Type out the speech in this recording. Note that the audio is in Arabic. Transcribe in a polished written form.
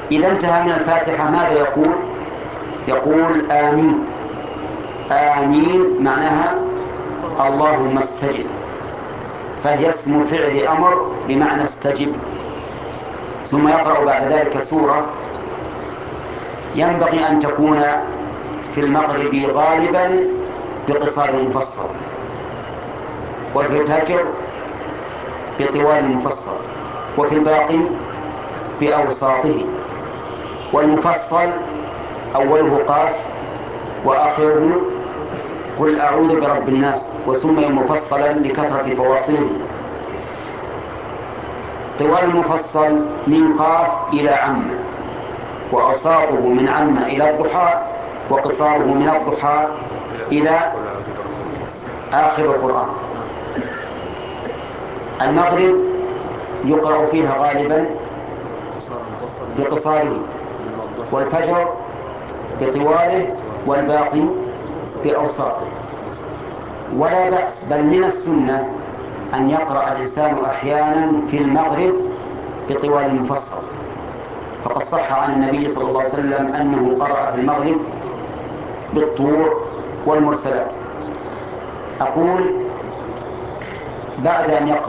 إذا انتهى من الفاتحة ماذا يقول؟ يقول آمين. آمين معناها اللهم استجب، فهي اسم فعل أمر بمعنى استجب. ثم يقرأ بعد ذلك سورة ينبغي أن تكون في المغرب غالبا بقصار مفصل، وفي الفجر بطوال مفصل، وفي الباقي بأوساطه. والمفصل أوله قاف وآخره قل أعوذ برب الناس، وسمي مفصلا لكثرة فواصله. طوال المفصل من قاف إلى عم، وأوساطه من عم إلى الضحى، وقصاره من الضحى إلى آخر القرآن. المغرب يقرأ فيها غالبا بقصاره، والفجر بطواله، والباقي بأوساطه. ولا بأس، بل من السنة أن يقرأ الإنسان أحيانا في المغرب بطوال المفصل، فقد صح عن النبي صلى الله عليه وسلم أنه قرأ في المغرب بالطور والمرسلات. أقول بعد أن يقرأ